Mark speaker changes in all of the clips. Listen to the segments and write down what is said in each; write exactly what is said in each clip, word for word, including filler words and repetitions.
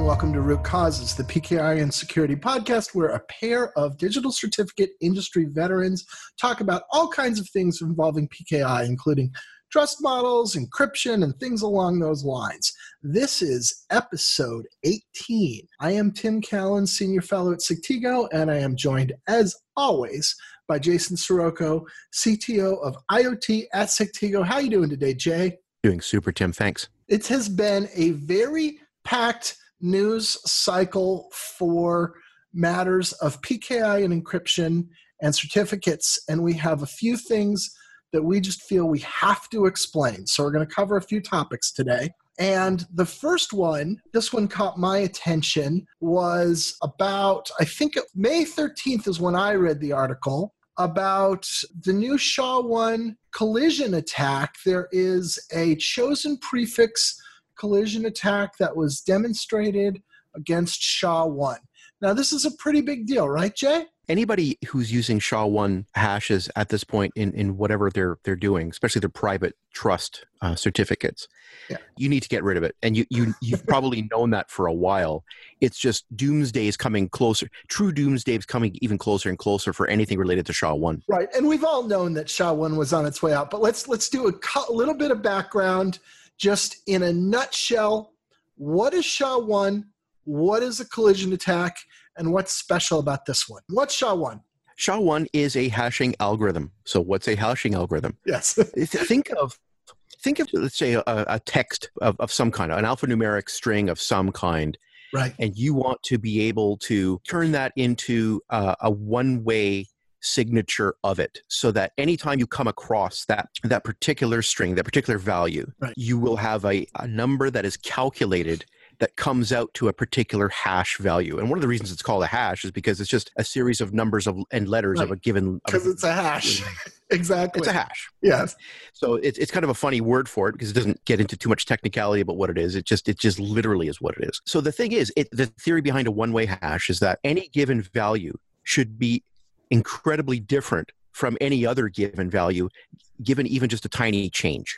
Speaker 1: and welcome to Root Causes, the P K I and Security podcast, where a pair of digital certificate industry veterans talk about all kinds of things involving P K I, including trust models, encryption, and things along those lines. This is episode eighteen. I am Tim Callan, Senior Fellow at Sectigo, and I am joined, as always, by Jason Sirocco, C T O of IoT at Sectigo. How are you doing today, Jay?
Speaker 2: Doing super, Tim. Thanks.
Speaker 1: It has been a very packed news cycle for matters of P K I and encryption and certificates, and we have a few things that we just feel we have to explain. So we're going to cover a few topics today. And the first one, this one caught my attention, was about, I think May thirteenth is when I read the article, about the new SHA one collision attack. There is a chosen prefix collision attack that was demonstrated against SHA one. Now, this is a pretty big deal, right, Jay?
Speaker 2: Anybody who's using SHA one hashes at this point in, in whatever they're they're doing, especially their private trust uh, certificates, yeah. you need to get rid of it. And you, you, you've probably known that for a while. It's just doomsday is coming closer. True doomsday is coming even closer and closer for anything related to SHA one.
Speaker 1: Right. And we've all known that SHA one was on its way out. But let's let's do a cu- little bit of background. Just in a nutshell, what is SHA one? What is a collision attack? And what's special about this one? What's SHA one?
Speaker 2: SHA one is a hashing algorithm. So what's a hashing algorithm?
Speaker 1: Yes.
Speaker 2: think of, think of let's say, a, a text of, of some kind, an alphanumeric string of some kind.
Speaker 1: Right.
Speaker 2: And you want to be able to turn that into uh, a one-way signature of it, so that anytime you come across that that particular string, that particular value,
Speaker 1: right.
Speaker 2: you will have a, a number that is calculated that comes out to a particular hash value. And one of the reasons it's called a hash is because it's just a series of numbers of and letters right. of a given...
Speaker 1: Because it's a hash. Exactly.
Speaker 2: It's a hash.
Speaker 1: Yes.
Speaker 2: So it's it's kind of a funny word for it because it doesn't get into too much technicality about what it is. It just it just literally is what it is. So the thing is, it, the theory behind a one-way hash is that any given value should be incredibly different from any other given value, given even just a tiny change.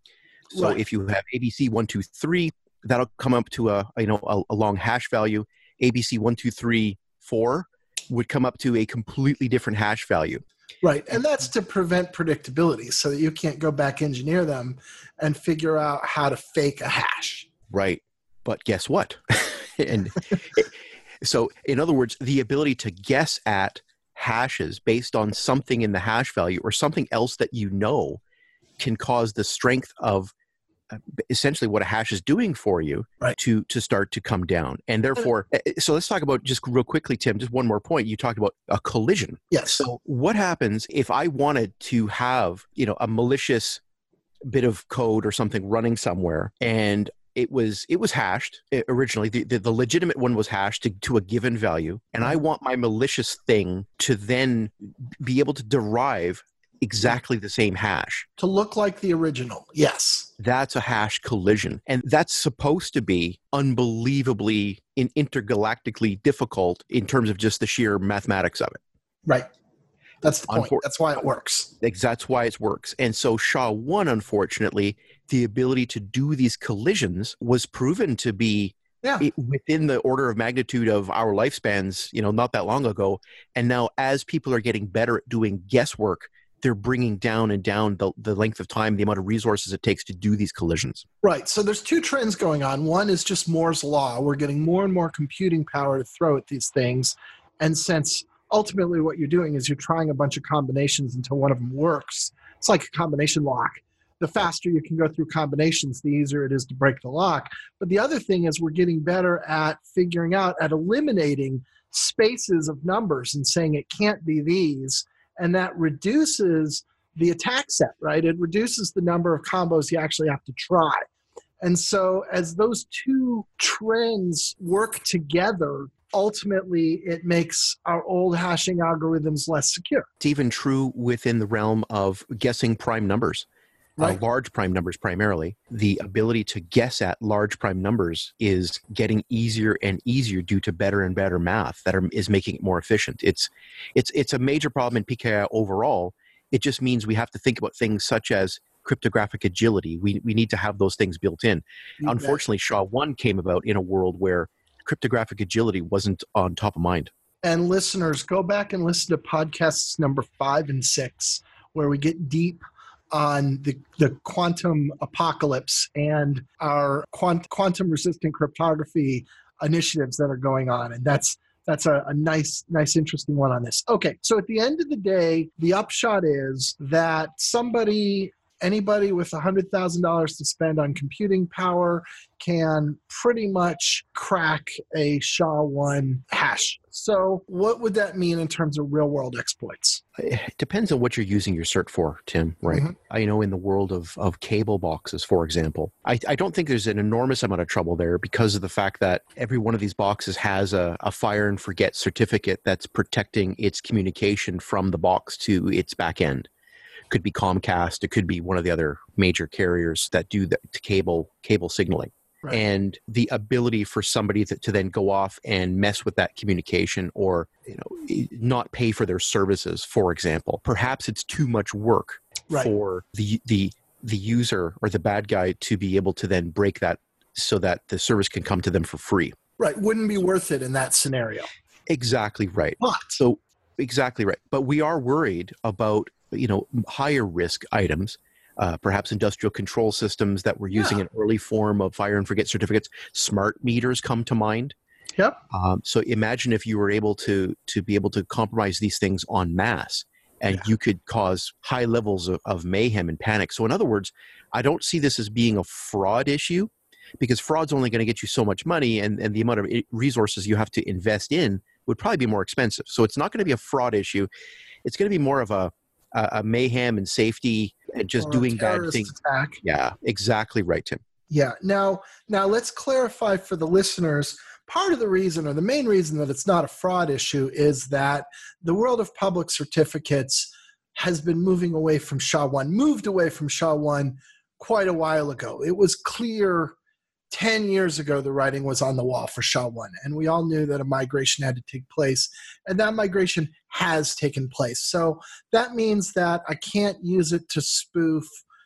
Speaker 2: So right. if you have A B C one two three, that'll come up to a you know a, a long hash value. A B C one two three four would come up to a completely different hash value.
Speaker 1: Right, and that's to prevent predictability, so that you can't go back engineer them and figure out how to fake a hash.
Speaker 2: Right, but guess what? and it, so, in other words, the ability to guess at hashes based on something in the hash value or something else that you know can cause the strength of uh, essentially what a hash is doing for you
Speaker 1: right.
Speaker 2: to to start to come down. And therefore, so let's talk about just real quickly, Tim, just one more point. You talked about a collision.
Speaker 1: Yes.
Speaker 2: So what happens if I wanted to have, you know, a malicious bit of code or something running somewhere, and It was it was hashed originally. The, the, the legitimate one was hashed to, to a given value. And I want my malicious thing to then be able to derive exactly the same hash.
Speaker 1: To look like the original. Yes.
Speaker 2: That's a hash collision. And that's supposed to be unbelievably in intergalactically difficult in terms of just the sheer mathematics of it.
Speaker 1: Right. That's the point.
Speaker 2: Unfor-
Speaker 1: That's why it works.
Speaker 2: That's why it works. And so SHA one, unfortunately, the ability to do these collisions was proven to be
Speaker 1: yeah.
Speaker 2: within the order of magnitude of our lifespans, you know, not that long ago. And now as people are getting better at doing guesswork, they're bringing down and down the, the length of time, the amount of resources it takes to do these collisions.
Speaker 1: Right. So there's two trends going on. One is just Moore's Law. We're getting more and more computing power to throw at these things. And since ultimately what you're doing is you're trying a bunch of combinations until one of them works, it's like a combination lock. The faster you can go through combinations, the easier it is to break the lock. But the other thing is we're getting better at figuring out, at eliminating spaces of numbers and saying it can't be these. And that reduces the attack set, right? It reduces the number of combos you actually have to try. And so as those two trends work together, ultimately it makes our old hashing algorithms less secure.
Speaker 2: It's even true within the realm of guessing prime numbers. Right. Uh, large prime numbers primarily. The ability to guess at large prime numbers is getting easier and easier due to better and better math that are, is making it more efficient. It's, it's, it's a major problem in P K I overall. It just means we have to think about things such as cryptographic agility. We, we need to have those things built in.
Speaker 1: You
Speaker 2: Unfortunately, bet. SHA one came about in a world where cryptographic agility wasn't on top of mind.
Speaker 1: And listeners, go back and listen to podcasts number five and six, where we get deep on the, the quantum apocalypse and our quant, quantum resistant cryptography initiatives that are going on. And that's that's a, a nice, nice, interesting one on this. Okay, so at the end of the day, the upshot is that somebody, anybody with one hundred thousand dollars to spend on computing power can pretty much crack a S H A one hash. So what would that mean in terms of real-world exploits?
Speaker 2: It depends on what you're using your cert for, Tim, right? Mm-hmm. I know in the world of, of cable boxes, for example, I, I don't think there's an enormous amount of trouble there because of the fact that every one of these boxes has a, a fire and forget certificate that's protecting its communication from the box to its back end. Could be Comcast, it could be one of the other major carriers that do the cable cable signaling. Right. And the ability for somebody to, to then go off and mess with that communication or, you know, not pay for their services, for example. Perhaps it's too much work right. for the the the user or the bad guy to be able to then break that so that the service can come to them for free.
Speaker 1: Right. Wouldn't be worth it in that scenario.
Speaker 2: Exactly right.
Speaker 1: But.
Speaker 2: So exactly right. But we are worried about, you know, higher risk items. Uh, perhaps industrial control systems that were using yeah. an early form of fire and forget certificates. Smart meters come to mind.
Speaker 1: Yep.
Speaker 2: Um, so imagine if you were able to to be able to compromise these things en masse, and yeah. you could cause high levels of, of mayhem and panic. So in other words, I don't see this as being a fraud issue, because fraud's only going to get you so much money, and, and the amount of resources you have to invest in would probably be more expensive. So it's not going to be a fraud issue. It's going to be more of a a mayhem and safety and just
Speaker 1: or
Speaker 2: doing bad things.
Speaker 1: Attack.
Speaker 2: Yeah, exactly right, Tim.
Speaker 1: Yeah. Now, now let's clarify for the listeners. Part of the reason, or the main reason that it's not a fraud issue, is that the world of public certificates has been moving away from S H A one, moved away from S H A one quite a while ago. It was clear ten years ago the writing was on the wall for S H A one, and we all knew that a migration had to take place, and that migration has taken place. So that means that I can't use it to spoof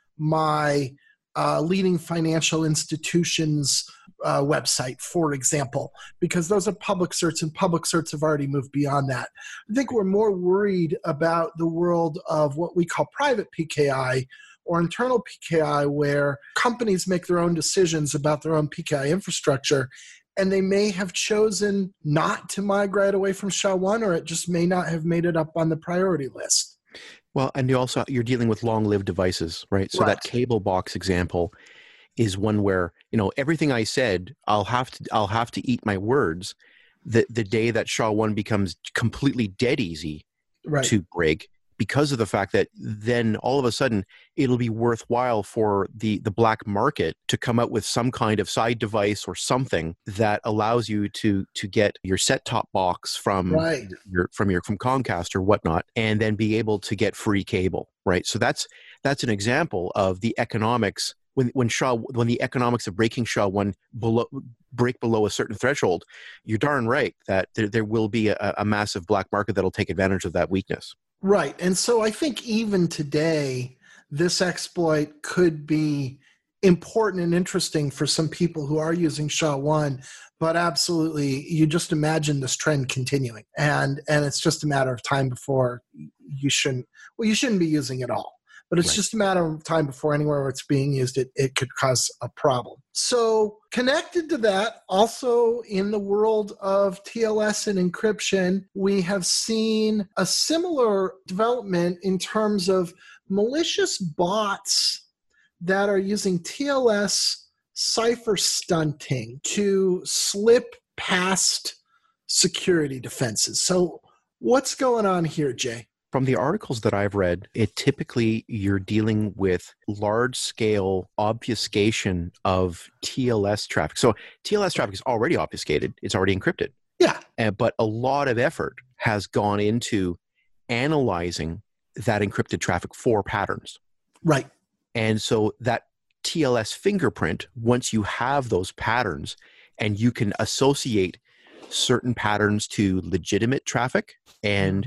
Speaker 1: my uh, leading financial institutions uh, website, for example, because those are public certs, and public certs have already moved beyond that. I think we're more worried about the world of what we call private P K I, or internal P K I, where companies make their own decisions about their own P K I infrastructure, and they may have chosen not to migrate away from S H A one, or it just may not have made it up on the priority list.
Speaker 2: Well, and you also, you're dealing with long-lived devices, right? So right. that cable box example is one where, you know, everything I said, I'll have to, I'll have to eat my words. The the day that S H A one becomes completely dead easy right. to break, because of the fact that then all of a sudden it'll be worthwhile for the, the black market to come out with some kind of side device or something that allows you to to get your set-top box from
Speaker 1: right.
Speaker 2: your from your from Comcast or whatnot, and then be able to get free cable, right? So that's that's an example of the economics when when S H A when the economics of breaking S H A one below break below a certain threshold. You're darn right that there, there will be a, a massive black market that'll take advantage of that weakness.
Speaker 1: Right. And so I think even today, this exploit could be important and interesting for some people who are using S H A one, but absolutely, you just imagine this trend continuing. And and it's just a matter of time before you shouldn't, well, you shouldn't be using it all. But it's right. just a matter of time before anywhere where it's being used, it, it could cause a problem. So connected to that, also in the world of T L S and encryption, we have seen a similar development in terms of malicious bots that are using T L S cipher stunting to slip past security defenses. So what's going on here, Jay?
Speaker 2: From the articles that I've read, it typically you're dealing with large-scale obfuscation of T L S traffic. So T L S traffic is already obfuscated. It's already encrypted.
Speaker 1: Yeah.
Speaker 2: Uh, but a lot of effort has gone into analyzing that encrypted traffic for patterns.
Speaker 1: Right.
Speaker 2: And so that T L S fingerprint, once you have those patterns and you can associate certain patterns to legitimate traffic and mm-hmm.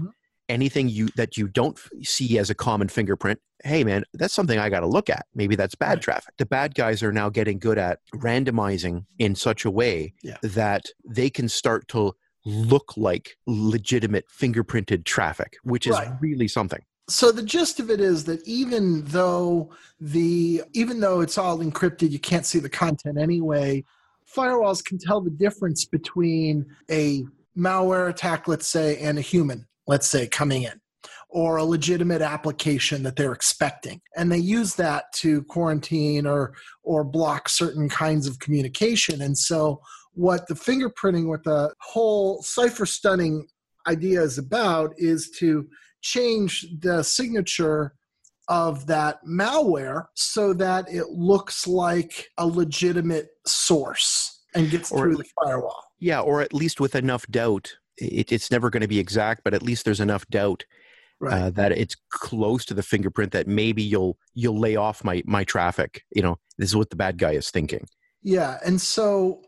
Speaker 2: anything you that you don't see as a common fingerprint, hey man, that's something I got to look at. Maybe that's bad
Speaker 1: Right.
Speaker 2: traffic. The bad guys are now getting good at randomizing in such a way
Speaker 1: Yeah.
Speaker 2: that they can start to look like legitimate fingerprinted traffic, which is
Speaker 1: Right.
Speaker 2: really something.
Speaker 1: So the gist of it is that even though the even though it's all encrypted, you can't see the content anyway, firewalls can tell the difference between a malware attack, let's say, and a human, let's say, coming in, or a legitimate application that they're expecting. And they use that to quarantine or or block certain kinds of communication. And so what the fingerprinting, what the whole cipher stunning idea is about is to change the signature of that malware so that it looks like a legitimate source and gets
Speaker 2: Or
Speaker 1: through
Speaker 2: at
Speaker 1: the firewall.
Speaker 2: Yeah, or at least with enough doubt. It, it's never going to be exact, but at least there's enough doubt
Speaker 1: Right.
Speaker 2: uh, that it's close to the fingerprint that maybe you'll you'll lay off my my traffic. You know, this is what the bad guy is thinking.
Speaker 1: Yeah, and so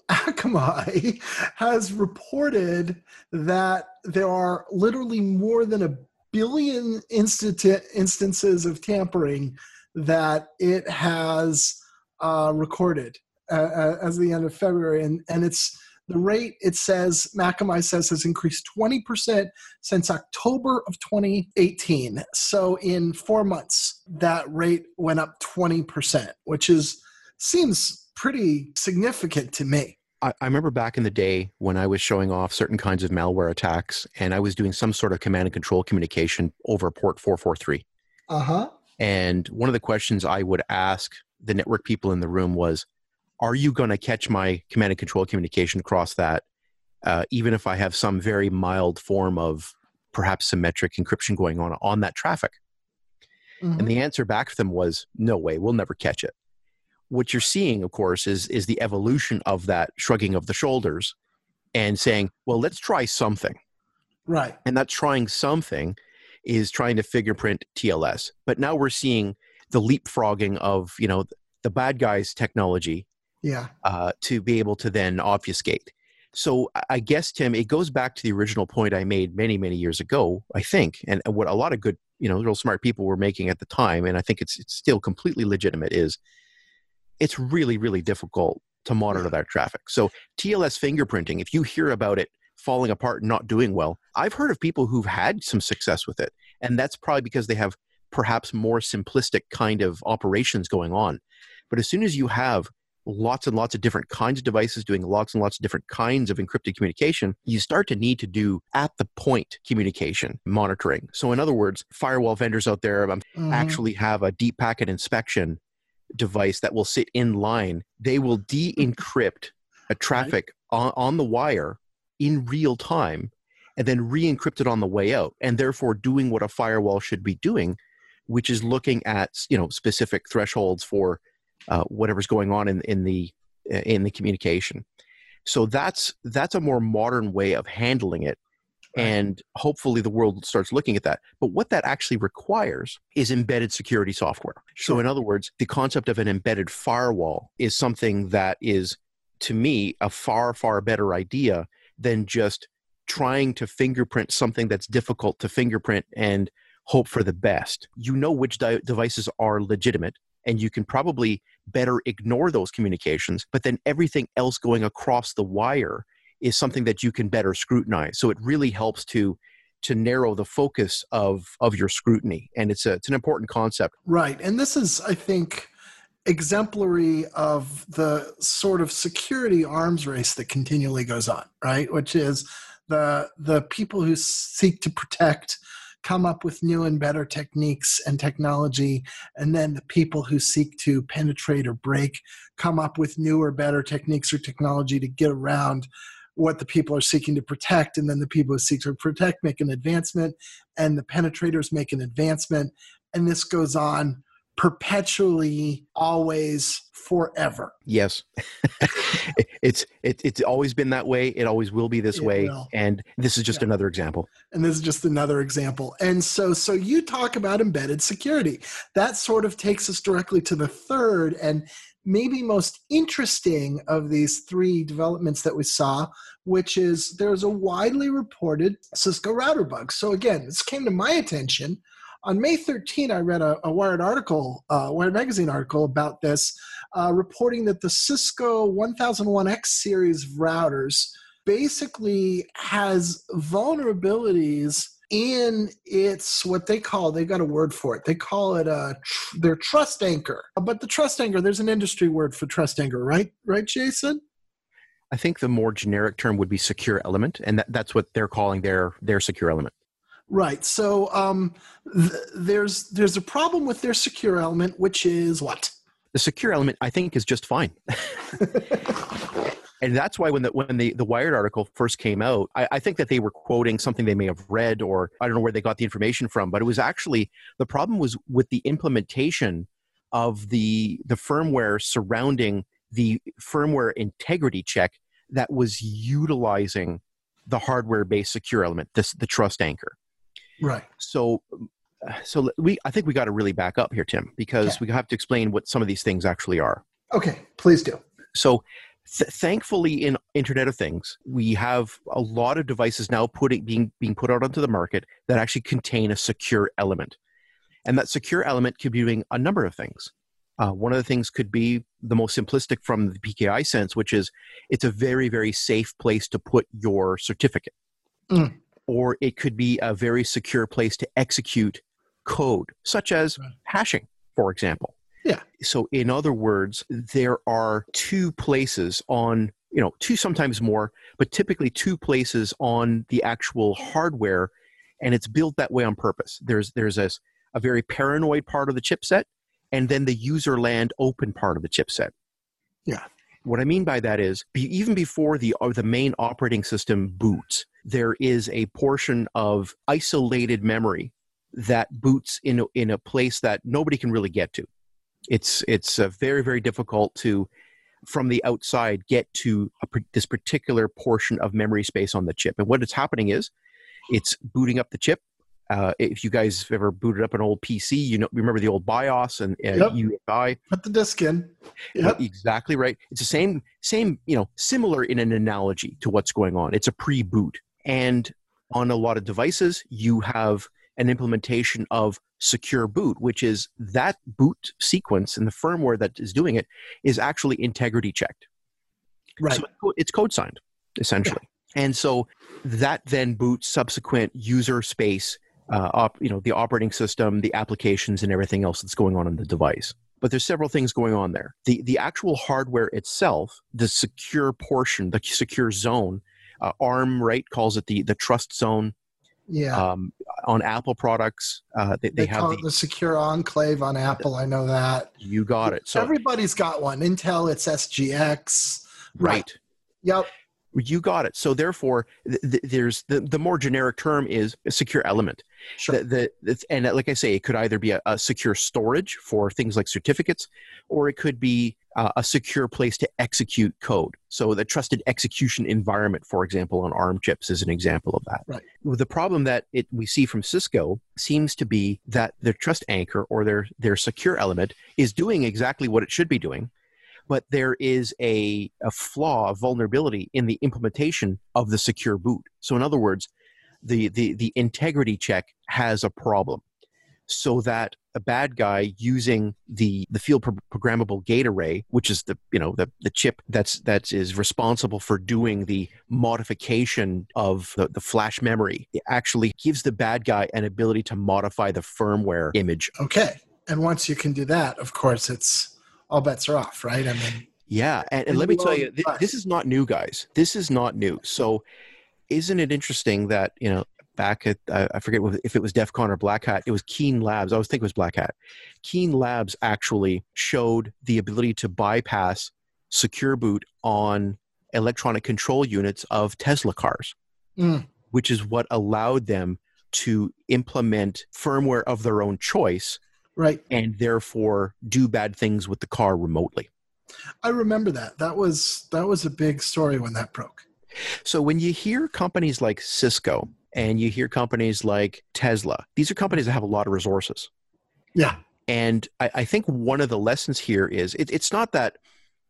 Speaker 1: Akamai has reported that there are literally more than a billion instant instances of tampering that it has uh, recorded uh, as of the end of February, and and it's the rate. It says Akamai says has increased twenty percent since October of twenty eighteen. So in four months, that rate went up twenty percent, which is seems pretty significant to me.
Speaker 2: I, I remember back in the day when I was showing off certain kinds of malware attacks, and I was doing some sort of command and control communication over port four forty-three.
Speaker 1: Uh-huh.
Speaker 2: And one of the questions I would ask the network people in the room was, are you going to catch my command and control communication across that, uh, even if I have some very mild form of perhaps symmetric encryption going on on that traffic?
Speaker 1: Mm-hmm.
Speaker 2: And the answer back to them was, no way, we'll never catch it. What you're seeing, of course, is is the evolution of that shrugging of the shoulders and saying, well, let's try something.
Speaker 1: Right.
Speaker 2: And that trying something is trying to fingerprint T L S. But now we're seeing the leapfrogging of, you know, the bad guys' technology
Speaker 1: Yeah.
Speaker 2: uh, to be able to then obfuscate. So I guess, Tim, it goes back to the original point I made many, many years ago, I think, and what a lot of good, you know, real smart people were making at the time, and I think it's it's still completely legitimate, is it's really, really difficult to monitor
Speaker 1: Yeah.
Speaker 2: that traffic. So T L S fingerprinting, if you hear about it falling apart and not doing well, I've heard of people who've had some success with it. And that's probably because they have perhaps more simplistic kind of operations going on. But as soon as you have lots and lots of different kinds of devices doing lots and lots of different kinds of encrypted communication, you start to need to do at the point communication monitoring. So in other words, firewall vendors out there um,
Speaker 1: Mhm.
Speaker 2: actually have a deep packet inspection device that will sit in line. They will de-encrypt a traffic on, on the wire in real time and then re-encrypt it on the way out, and therefore doing what a firewall should be doing, which is looking at, you know, specific thresholds for uh, whatever's going on in, in the in the communication. So that's that's a more modern way of handling it.
Speaker 1: Right.
Speaker 2: And hopefully the world starts looking at that. But what that actually requires is embedded security software. So
Speaker 1: Sure.
Speaker 2: in other words, the concept of an embedded firewall is something that is, to me, a far, far better idea than just trying to fingerprint something that's difficult to fingerprint and hope for the best. You know which di- devices are legitimate, and you can probably better ignore those communications, but then everything else going across the wire is something that you can better scrutinize. So it really helps to to narrow the focus of of your scrutiny, and it's a it's an important concept.
Speaker 1: Right. And this is, I think, exemplary of the sort of security arms race that continually goes on, right? Which is the the people who seek to protect come up with new and better techniques and technology, and then the people who seek to penetrate or break come up with newer, better techniques or technology to get around what the people are seeking to protect, and then the people who seek to protect make an advancement, and the penetrators make an advancement, and this goes on perpetually, always, forever.
Speaker 2: Yes, it's it, it's always been that way. It always will be this
Speaker 1: It
Speaker 2: way,
Speaker 1: will.
Speaker 2: and this is just
Speaker 1: Yeah.
Speaker 2: another example.
Speaker 1: And this is just another example. And so, so you talk about embedded security. That sort of takes us directly to the third and maybe most interesting of these three developments that we saw, which is there's a widely reported Cisco router bug. So again, this came to my attention. On May thirteenth, I read a, a Wired article, uh, Wired Magazine article about this, uh, reporting that the Cisco one thousand one X series of routers basically has vulnerabilities in its, what they call, they got a word for it. They call it a, tr- their trust anchor. But the trust anchor, there's an industry word for trust anchor, right? Right, Jason?
Speaker 2: I think the more generic term would be secure element, and that, that's what they're calling their their secure element.
Speaker 1: Right. So um, th- there's there's a problem with their secure element, which is what?
Speaker 2: The secure element, I think, is just fine. And that's why when the when the, the Wired article first came out, I, I think that they were quoting something they may have read, or I don't know where they got the information from, but it was actually, the problem was with the implementation of the the firmware surrounding the firmware integrity check that was utilizing the hardware-based secure element, this the trust anchor. Right. So, so we I think we got to really back up here, Tim, because okay. we have to explain what some of these things actually are.
Speaker 1: Okay, please do.
Speaker 2: So, th- thankfully, in Internet of Things, we have a lot of devices now putting being being put out onto the market that actually contain a secure element, and that secure element could be doing a number of things. Uh, one of the things could be the most simplistic from the P K I sense, which is it's a very, very safe place to put your certificate. Mm. Or it could be a very secure place to execute code, such as right. hashing, for example.
Speaker 1: Yeah.
Speaker 2: So in other words, there are two places on, you know, two sometimes more, but typically two places on the actual hardware, and it's built that way on purpose. There's there's a, a very paranoid part of the chipset, and then the user land open part of the chipset.
Speaker 1: Yeah.
Speaker 2: What I mean by that is, be, even before the uh, the main operating system boots, there is a portion of isolated memory that boots in a, in a place that nobody can really get to. It's it's uh, very, very difficult to, from the outside, get to a, this particular portion of memory space on the chip. And what is happening is, it's booting up the chip. Uh, if you guys have ever booted up an old P C, you know, remember the old BIOS and uh,
Speaker 1: yep.
Speaker 2: U E F I.
Speaker 1: Put the disk in.
Speaker 2: Yep. Exactly right. It's the same, same, you know, similar in an analogy to what's going on. It's a pre-boot. And on a lot of devices, you have an implementation of secure boot, which is that boot sequence and the firmware that is doing it is actually integrity checked.
Speaker 1: Right.
Speaker 2: So it's code signed, essentially. Yeah. And so that then boots subsequent user space, uh, op, you know, the operating system, the applications, and everything else that's going on in the device. But there's several things going on there. The the actual hardware itself, the secure portion, the secure zone, uh, ARM, right, calls it the, the trust zone.
Speaker 1: Yeah.
Speaker 2: Um, on Apple products, uh, they, they,
Speaker 1: they
Speaker 2: have
Speaker 1: call
Speaker 2: the,
Speaker 1: it the secure enclave on Apple. I know that.
Speaker 2: You got it. So
Speaker 1: everybody's got one. Intel, it's S G X.
Speaker 2: Right.
Speaker 1: right. Yep.
Speaker 2: You got it. So therefore, th- th- there's the, the more generic term is a secure element.
Speaker 1: Sure.
Speaker 2: The, the, and like I say, it could either be a, a secure storage for things like certificates, or it could be uh, a secure place to execute code. So the trusted execution environment, for example, on ARM chips is an example of that.
Speaker 1: Right.
Speaker 2: The problem that it, we see from Cisco seems to be that their trust anchor or their, their secure element is doing exactly what it should be doing, but there is a, a flaw, a vulnerability in the implementation of the secure boot. So in other words, the, the, the integrity check has a problem, so that a bad guy using the, the field pro- programmable gate array, which is the, you know, the, the chip that's, that is responsible for doing the modification of the, the flash memory, it actually gives the bad guy an ability to modify the firmware image.
Speaker 1: Okay. And once you can do that, of course, it's, all bets are off, right? I mean,
Speaker 2: yeah. And, and let me tell you, th- this is not new, guys. This is not new. So isn't it interesting that, you know, back at, uh, I forget if it was DEF CON or Black Hat, it was Keen Labs. I always think it was Black Hat. Keen Labs actually showed the ability to bypass secure boot on electronic control units of Tesla cars, mm. which is what allowed them to implement firmware of their own choice.
Speaker 1: Right.
Speaker 2: And therefore do bad things with the car remotely.
Speaker 1: I remember that. That was that was a big story when that broke.
Speaker 2: So when you hear companies like Cisco and you hear companies like Tesla, these are companies that have a lot of resources.
Speaker 1: Yeah.
Speaker 2: And I, I think one of the lessons here is it, it's not that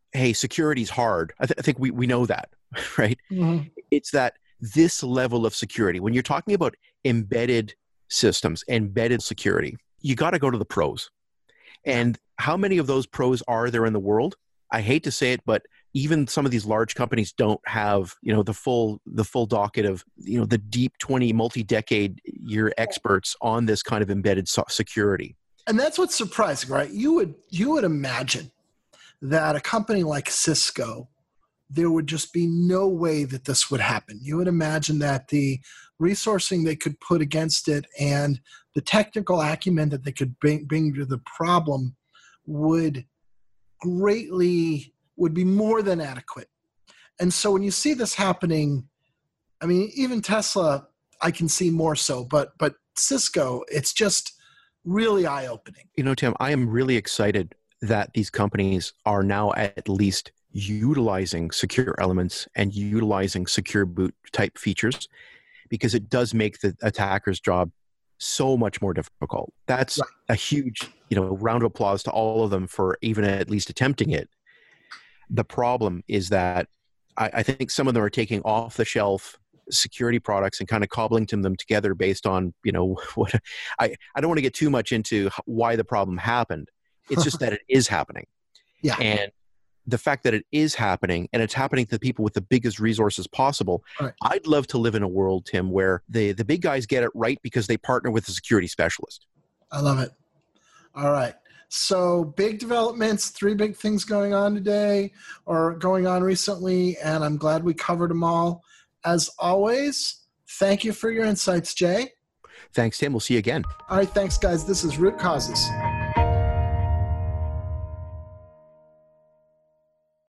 Speaker 2: hey, security's hard. I, th- I think we, we know that, right?
Speaker 1: Mm-hmm.
Speaker 2: It's that this level of security, when you're talking about embedded systems, embedded security, you got to go to the pros. And how many of those pros are there in the world? I hate to say it, but even some of these large companies don't have, you know, the full the full docket of, you know, the deep twenty multi-decade year experts on this kind of embedded so- security.
Speaker 1: And that's what's surprising, right? You would you would imagine that a company like Cisco, there would just be no way that this would happen. You would imagine that the resourcing they could put against it and the technical acumen that they could bring, bring to the problem would greatly, would be more than adequate. And so when you see this happening, I mean, even Tesla, I can see more so, but but Cisco, it's just really eye-opening.
Speaker 2: You know, Tim, I am really excited that these companies are now at least utilizing secure elements and utilizing secure boot type features, because it does make the attacker's job so much more difficult. That's
Speaker 1: Right.
Speaker 2: a huge, you know, round of applause to all of them for even at least attempting it. The problem is that I, I think some of them are taking off the shelf security products and kind of cobbling to them together based on, you know, what I, I don't want to get too much into why the problem happened. It's just that it is happening.
Speaker 1: Yeah.
Speaker 2: And the fact that it is happening, and it's happening to the people with the biggest resources possible.
Speaker 1: Right.
Speaker 2: I'd love to live in a world, Tim, where the, the big guys get it right because they partner with a security specialist.
Speaker 1: I love it. All right. So big developments, three big things going on today or going on recently, and I'm glad we covered them all. As always, thank you for your insights, Jay.
Speaker 2: Thanks, Tim. We'll see you again.
Speaker 1: All right. Thanks, guys. This is Root Causes.